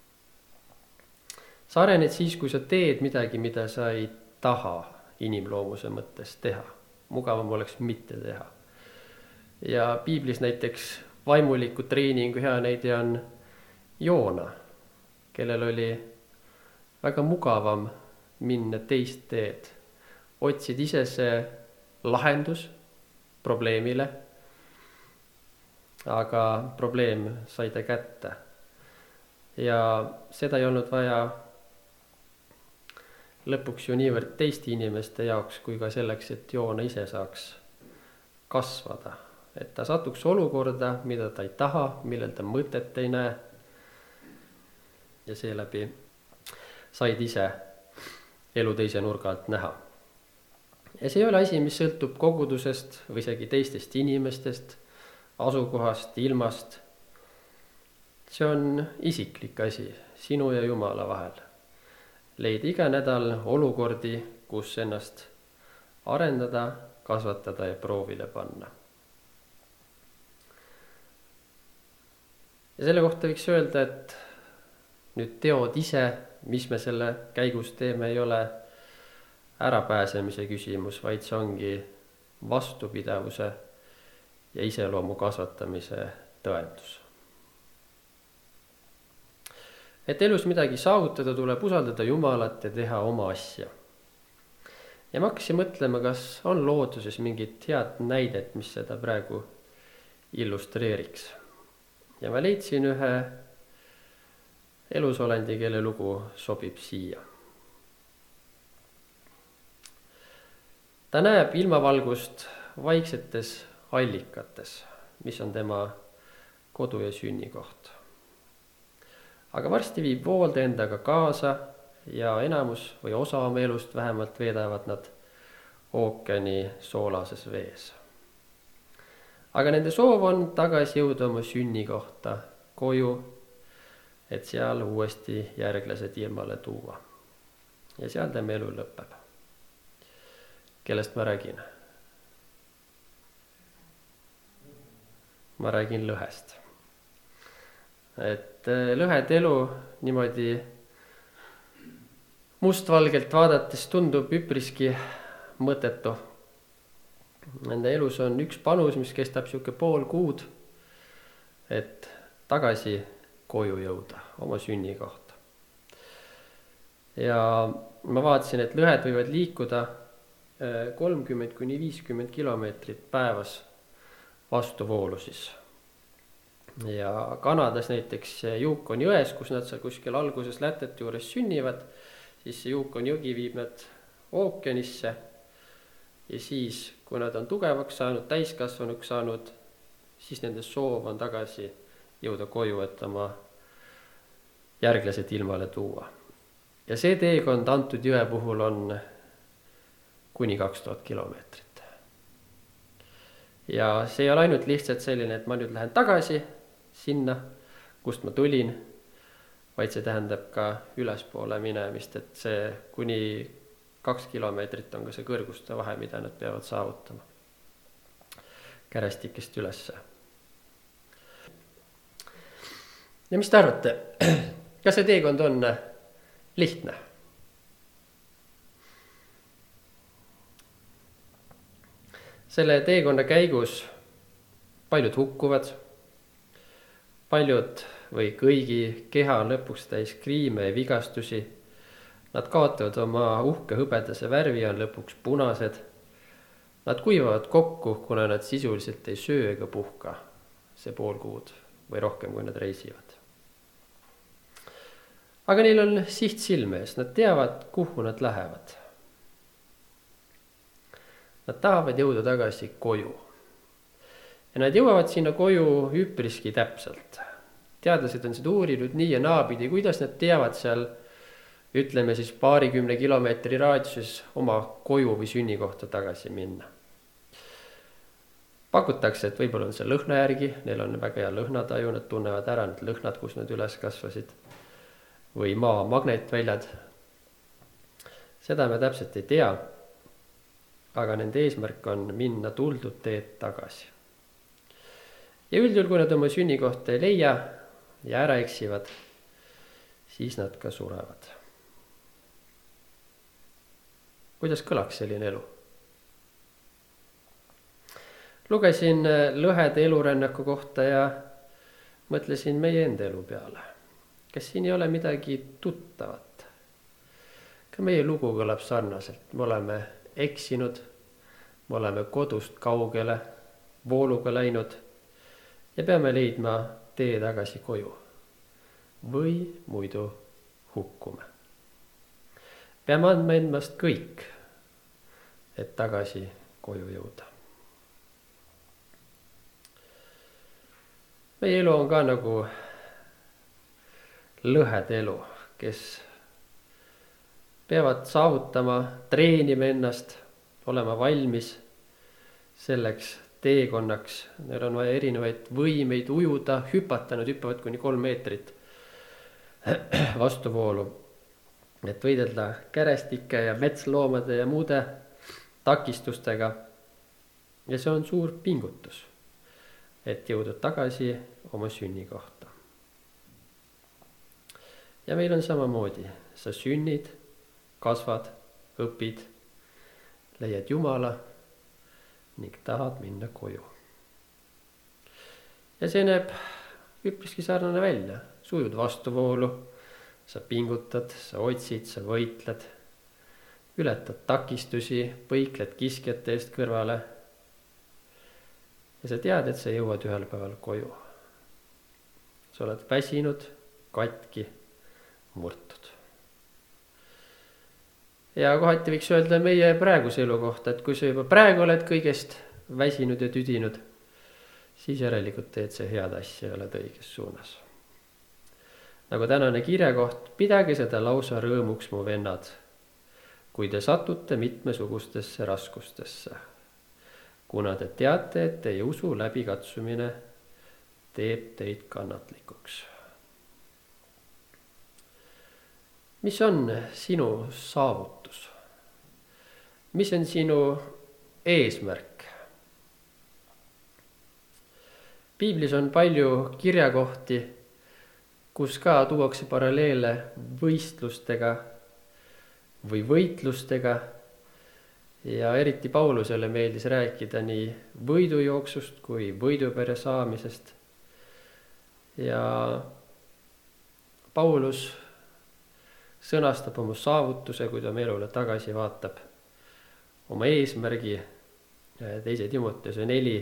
C: Sa arened siis, kui sa teed midagi, mida sa ei taha inimloomuse mõttes teha. Mugavam oleks mitte teha. Ja piiblis näiteks vaimuliku treeningu hea näide on Joona, kellel oli väga mugavam minna teist teed. Otsid ise see lahendus probleemile, aga probleem sai ta kätte. Ja seda ei olnud vaja lõpuks ju niivõrd teiste inimeste jaoks kui ka selleks, et Joona ise saaks kasvada. Et ta satuks olukorda, mida ta ei taha, millel ta mõtet ei näe. Ja seeläbi said ise elu teise nurga alt näha. Ja see ei ole asi, mis sõltub kogudusest või isegi teistest inimestest, asukohast, ilmast. See on isiklik asi sinu ja Jumala vahel. Leid iga nädal olukordi, kus ennast arendada, kasvatada ja proovile panna. Ja selle kohta võiks öelda, et nüüd teod ise, mis me selle käigus teeme, ei ole ärapääsemise küsimus, vaid see ongi vastupidavuse ja iseloomu kasvatamise tõendus. Et elus midagi saavutada, tuleb usaldada Jumalat ja teha oma asja. Ja ma hakkasin mõtlema, kas on looduses mingit head näidet, mis seda praegu illustreeriks. Ja ma leidsin ühe elusolendi, kelle lugu sobib siia. Ta näeb ilmavalgust vaiksetes allikates, mis on tema kodu ja sünnikoht. Aga varsti viib voolde endaga kaasa ja enamus või osa oma elust vähemalt veedavad nad ookeani soolases vees. Aga nende soov on tagasi jõuda oma sünnikohta, koju, et seal uuesti järglased ilmale tuua. Ja seal tema elu lõpeb. Kellest ma räägin? Ma räägin lõhest. Et lõhed elu niimoodi mustvalgelt vaadates tundub üpriski mõtetu. Nende elus on üks panus, mis kestab siuke pool kuud, et tagasi koju jõuda, oma sünnikohta. Ja ma vaatasin, et lõhed võivad liikuda 30–50 kilomeetrit päevas vastuvoolu siis. Ja Kanadas näiteks Yukon jões, kus nad seal kuskil alguses Lätet juures sünnivad, siis see Yukon jõgi viib nad ookeanisse ja siis, kui nad on tugevaks saanud, täiskasvanuks saanud, siis nende soov on tagasi jõuda koju, et oma järglased ilmale tuua. Ja see teekond antud jõe puhul on kuni 2000 kilomeetrit. Ja see ei ole ainult lihtsalt selline, et ma nüüd lähen tagasi sinna, kust ma tulin, vaid see tähendab ka ülespoole minemist, et see kuni 2 kilomeetrit on ka see kõrguste vahe, mida nad peavad saavutama kärestikest ülesse. Ja mis te arvate, kas see teekond on lihtne? Selle teekonna käigus paljud hukkuvad, paljud või kõigi keha lõpuks täis kriime ja vigastusi. Nad kaotavad oma uhke hõbedase värvi ja on lõpuks punased. Nad kuivavad kokku, kuna nad sisuliselt ei söö ega puhka see pool kuud või rohkem, kui nad reisivad. Aga neil on siht silme ees, nad teavad, kuhu nad lähevad. Nad tahavad jõuda tagasi koju. Ja nad jõuavad sinna koju üpriski täpselt. Teadlased on seda uurinud nii ja naapidi, kuidas nad teavad seal, ütleme siis 20 kilomeetri raadiuses oma koju või sünnikohta tagasi minna. Pakutakse, et võib-olla on see lõhna järgi, neil on väga hea lõhnataju, nad tunnevad ära need lõhnad, kus nad üles kasvasid, või maa magnetväljad. Seda me täpselt ei tea, aga nende eesmärk on minna tuldud teed tagasi. Ja üldjuhul, kui nad oma sünnikohta ei leia ja ära eksivad, siis nad ka surevad. Kuidas kõlaks selline elu? Lugesin lõhede elurännaku kohta ja mõtlesin meie enda elu peale. Kas siin ei ole midagi tuttavat? Ka meie lugu kõlab sarnaselt. Me oleme eksinud, me oleme kodust kaugele, vooluga läinud ja peame leidma tee tagasi koju. Või muidu hukkume. peame andma endast kõik, et tagasi koju jõuda. meie elu on ka nagu lõhed elu, kes peavad saavutama, treenima ennast, olema valmis selleks teekonnaks. Neil on vaja erinevaid võimeid ujuda, hüpata, nad hüppavad kuni 3 meetrit vastuvoolu, et võidelda kärestike ja metsloomade ja muude takistustega. Ja see on suur pingutus, et jõuda tagasi oma sünnikohta. Ja meil on samamoodi, sa sünnid, kasvad, õpid, leiad Jumala ning tahad minna koju. Ja see näeb üpriski sarnane välja, sujud vastuvoolu, sa pingutad, sa otsid, sa võitled, ületad takistusi, põikled kiskjate eest kõrvale. Ja sa tead, et sa jõuad ühel päeval koju. Sa oled väsinud, katki, murtud. Ja kohati võiks öelda meie praeguse elu kohta, et kui sa juba praegu oled kõigest väsinud ja tüdinud, siis järelikult teed see head asja ja oled õiges suunas. Nagu tänane kirjakoht, pidage seda lausa rõõmuks, mu vennad, kui te satute mitmesugustesse raskustesse, kuna te teate, et teie usu läbikatsumine teeb teid kannatlikuks. Mis on sinu saavutus? Mis on sinu eesmärk? Piiblis on palju kirjakohti, kus ka tuuakse paralleele võistlustega või võitlustega. Ja eriti Paulusele meeldis rääkida nii võidujooksust kui võidupere saamisest. Ja Paulus sõnastab oma saavutuse, kui ta oma elule tagasi vaatab, oma eesmärgi 2. Timoteuse 4,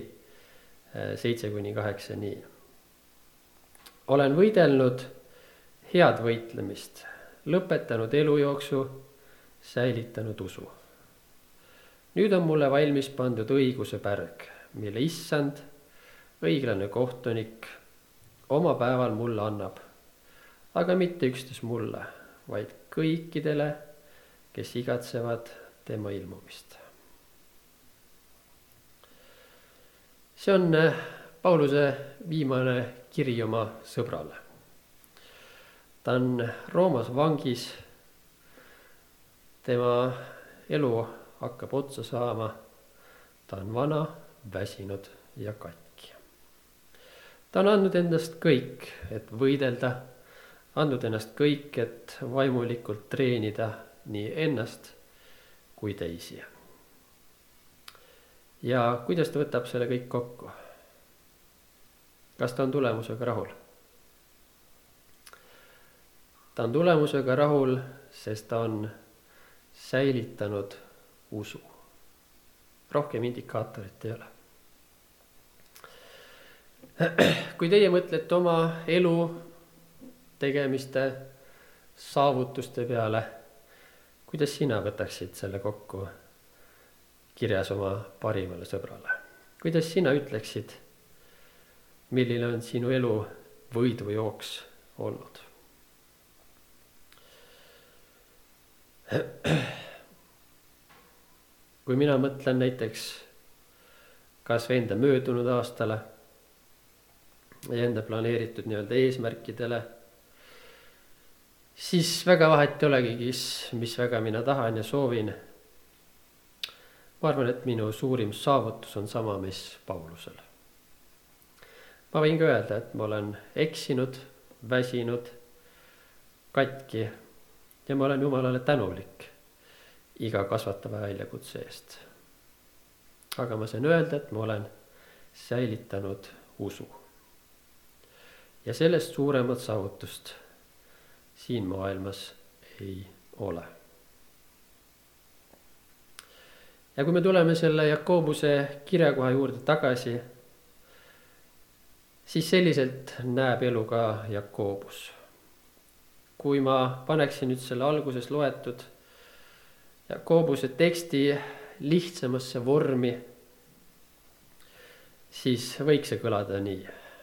C: 7-8 nii. Olen võidelnud head võitlemist, lõpetanud elujooksu, säilitanud usu. Nüüd on mulle valmis pandud õiguse pärg, mille issand, õiglane kohtunik, oma päeval mulle annab, aga mitte üksnes mulle, vaid kõikidele, kes igatsevad tema ilmumist. See on Pauluse viimane kiri oma sõbrale. Ta on Roomas vangis, tema elu hakkab otsa saama, ta on vana, väsinud ja katki. Ta on andnud endast kõik, et võidelda, andnud ennast kõik, et vaimulikult treenida nii ennast kui teisi. Ja kuidas ta võtab selle kõik kokku? Kas ta on tulemusega rahul? Ta on tulemusega rahul, sest ta on säilitanud usu. Rohkem indikaatorit ei ole. Kui teie mõtlete oma elu tegemiste, saavutuste peale, kuidas sina võtaksid selle kokku kirjas oma parimale sõbrale? Kuidas sina ütleksid, milline on sinu elu võidujooks olnud? Kui mina mõtlen näiteks kas või enda möödunud aastale ja enda planeeritud eesmärkidele, siis väga vahet ei olegi, mis väga mina tahan ja soovin. Ma arvan, et minu suurim saavutus on sama, mis Paulusel. Ma võin ka öelda, et ma olen eksinud, väsinud, katki ja ma olen Jumalale tänulik iga kasvatava väljakutse eest. Aga ma saan öelda, et ma olen säilitanud usu. Ja sellest suuremat saavutust siin maailmas ei ole. Ja kui me tuleme selle Jakobuse kirjakoha juurde tagasi, siis selliselt näeb elu ka Jakobus. Kui ma paneksin nüüd selle alguses loetud Jakobuse teksti lihtsamasse vormi, siis võiks see kõlada nii.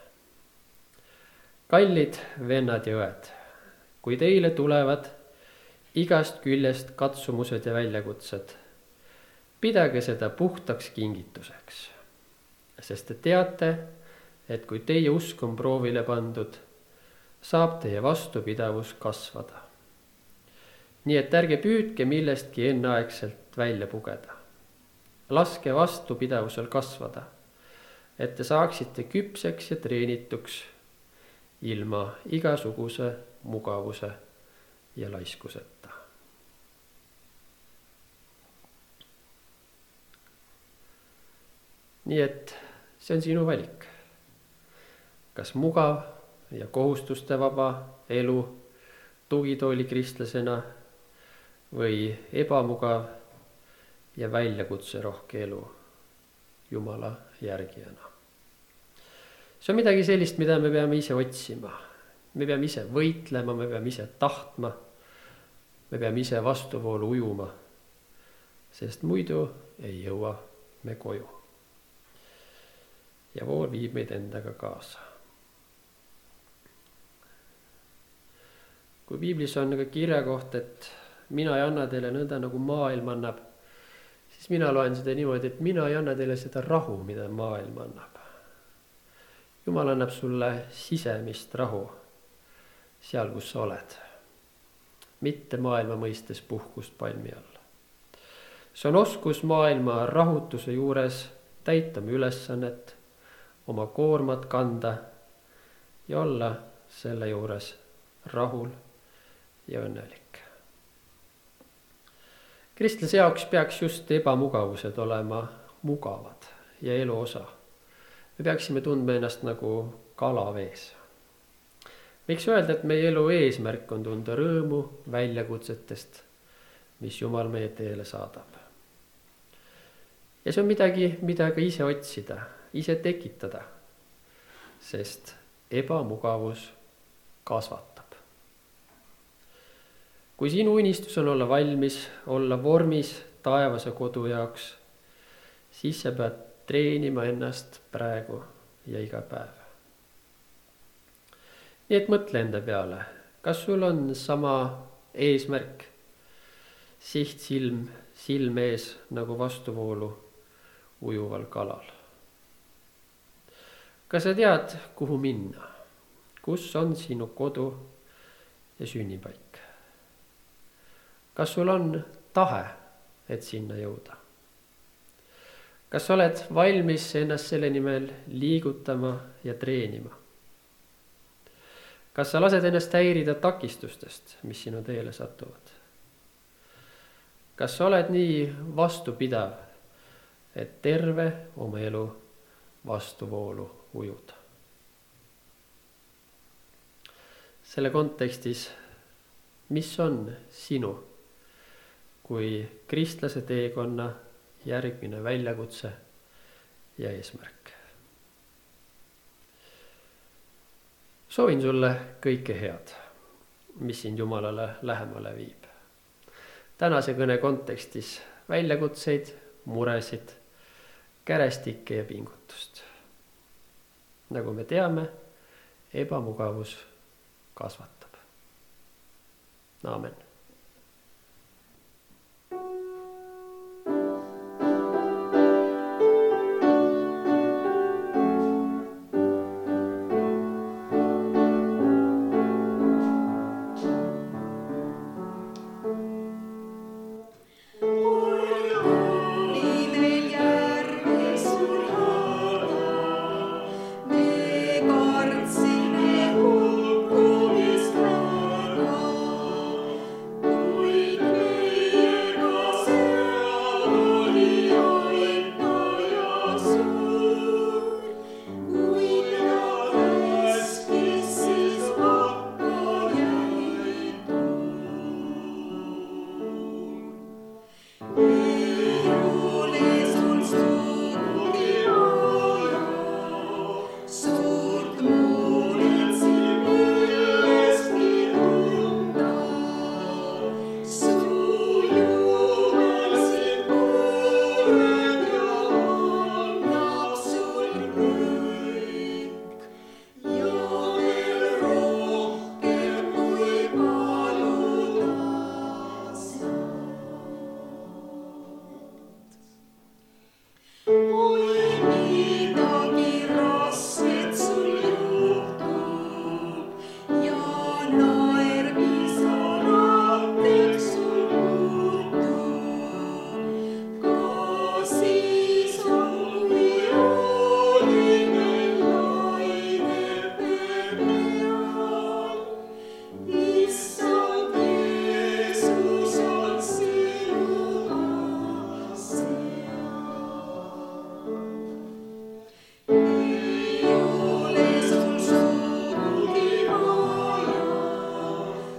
C: Kallid vennad ja õed, kui teile tulevad igast küljest katsumused ja väljakutsed, pidage seda puhtaks kingituseks, sest te teate, et kui teie usk on proovile pandud, saab teie vastupidavus kasvada. Nii et ärge püüdke millestki enneaegselt välja pugeda. Laske vastupidavusel kasvada, et te saaksite küpseks ja treenituks ilma igasuguse mugavuse ja laiskuseta. Nii et see on sinu valik. Kas mugav ja kohustuste vaba elu tugitooli kristlasena või ebamugav ja väljakutserohke elu Jumala järgijana. See on midagi sellist, mida me peame ise otsima. Me peame ise võitlema, me peame ise tahtma, me peame ise vastuvoolu ujuma, sest muidu ei jõua me koju. Ja vool viib meid endaga kaasa. Kui piiblis on ka kirja koht, et mina ei anna teile nõnda nagu maailm annab, siis mina loen seda niimoodi, et mina ei anna teile seda rahu, mida maailm annab. Jumal annab sulle sisemist rahu seal, kus sa oled. Mitte maailma mõistes puhkust palmi all. See on oskus maailma rahutuse juures täita ülesannet, oma koormat kanda ja olla selle juures rahul ja õnnelik. Kristlase jaoks peaks just ebamugavused olema mugavad ja elu osa. Me peaksime tundma ennast nagu kala vees. Võiks öelda, et meie elu eesmärk on tunda rõõmu väljakutsetest, mis Jumal meie teele saadab. Ja see on midagi, mida ka ise otsida, ise tekitada, sest ebamugavus kasvatab. Kui sinu unistus on olla valmis, olla vormis taevase kodu jaoks, siis sa pead treenima ennast praegu ja iga päev. Nii et mõtle enda peale, kas sul on sama eesmärk, siht silm ees nagu vastuvoolu ujuval kalal. Kas sa tead, kuhu minna? Kus on sinu kodu ja sünnipaik? Kas sul on tahe, et sinna jõuda? Kas sa oled valmis ennast selle nimel liigutama ja treenima? Kas sa lased ennast häirida takistustest, mis sinu teele satuvad? Kas sa oled nii vastupidav, et terve oma elu vastuvoolu ujuda? Selle kontekstis, mis on sinu kui kristlase teekonna järgmine väljakutse ja eesmärk? Soovin sulle kõike head, mis sind Jumalale lähemale viib. Tänase kõne kontekstis väljakutseid, muresid, kärestikke ja pingutust. Nagu me teame, ebamugavus kasvatab. Aamen.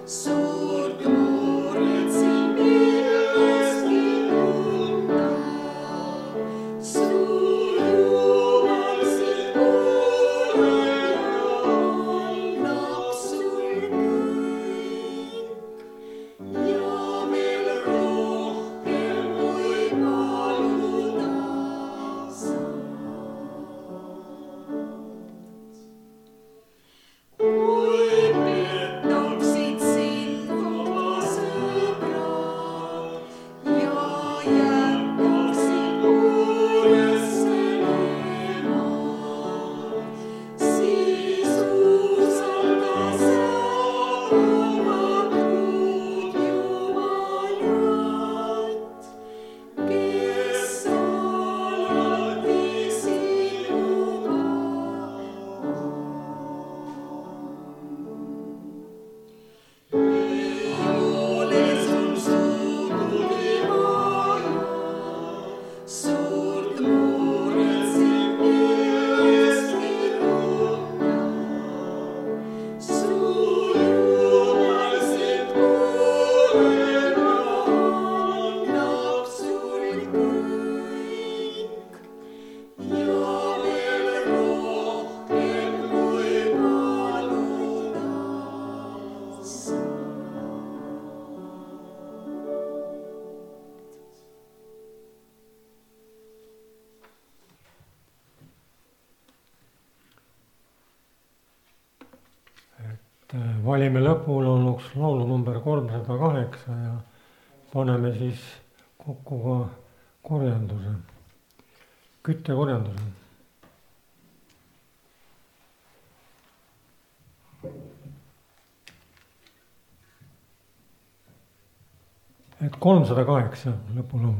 A: Valime lõpul olnuks laulu number 308 ja paneme siis kokku ka korjanduse, küttekorjanduse. Et 308 lõpulaul.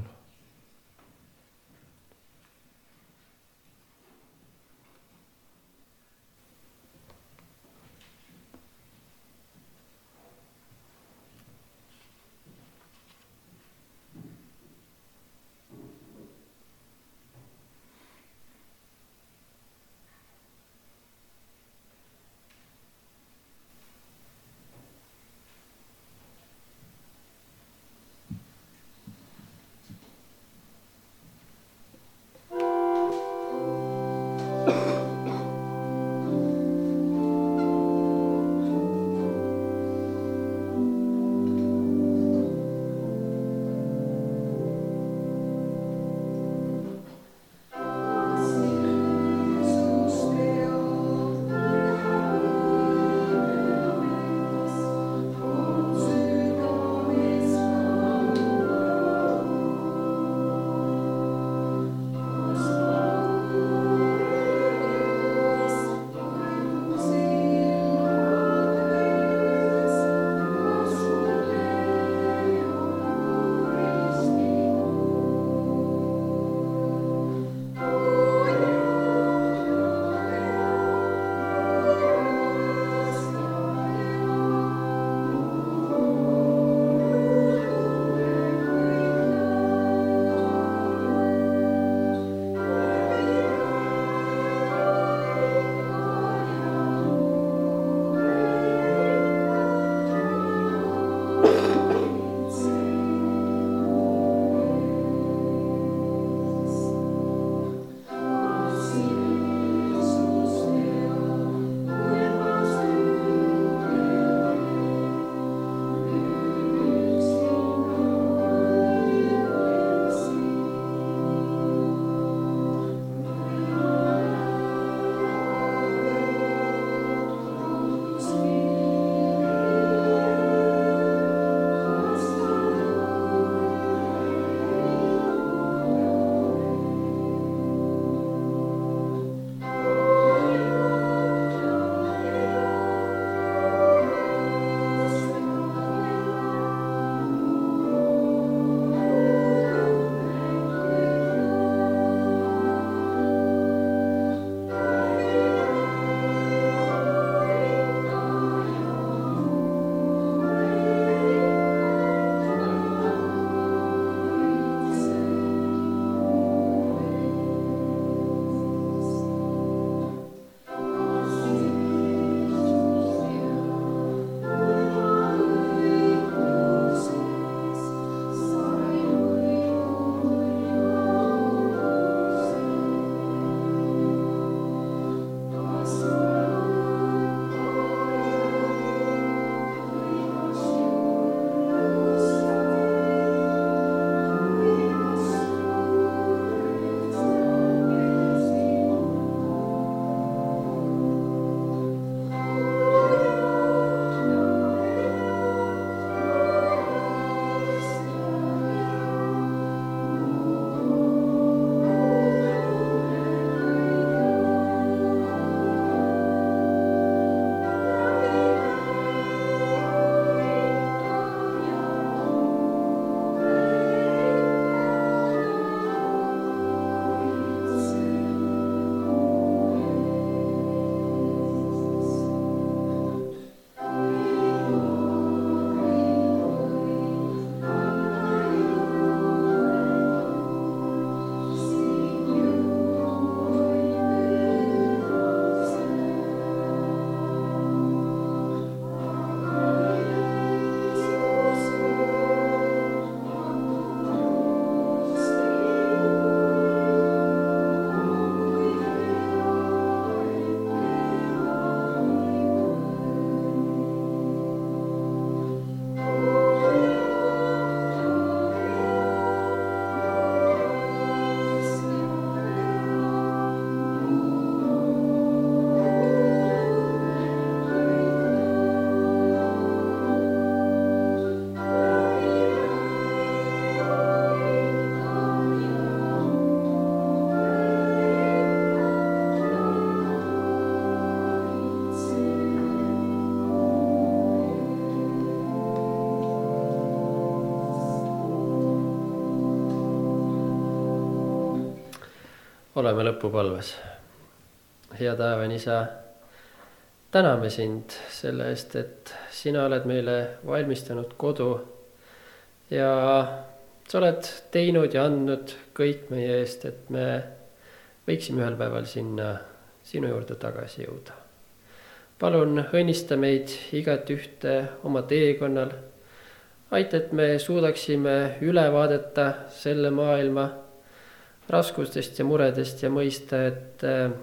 C: oleme lõpupalves. Hea taevane Isa, täname sind selle eest, et sina oled meile valmistanud kodu ja sa oled teinud ja andnud kõik meie eest, et me võiksime ühel päeval sinna sinu juurde tagasi jõuda. Palun õnnista meid igat ühte oma teekonnal. Aita, et me suudaksime üle vaadata selle maailma raskustest ja muredest ja mõista, et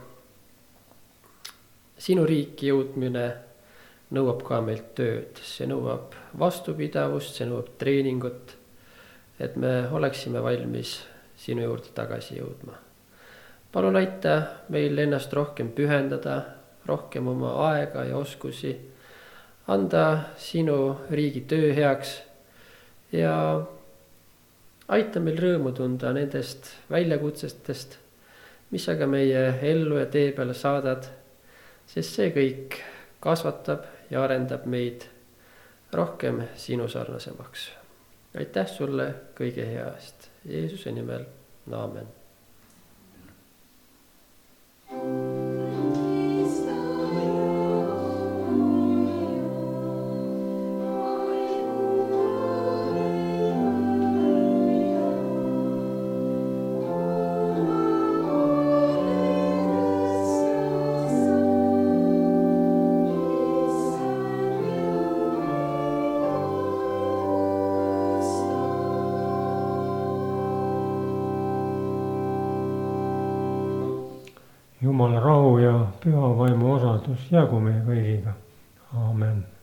C: sinu riiki jõudmine nõuab ka meilt tööd. See nõuab vastupidavust, see nõuab treeningut, et me oleksime valmis sinu juurde tagasi jõudma. Palun aita meil ennast rohkem pühendada, rohkem oma aega ja oskusi, anda sinu riigi töö heaks ja aita meil rõõmu tunda nendest väljakutsetest, mis aga meie ellu ja tee peale saadad, sest see kõik kasvatab ja arendab meid rohkem sinu sarnasemaks. Aitäh sulle kõige hea eest. Jeesuse nimel, aamen.
A: Jumala rahu ja püha vaimu osadus jäägu meie kõigiga. Aamen.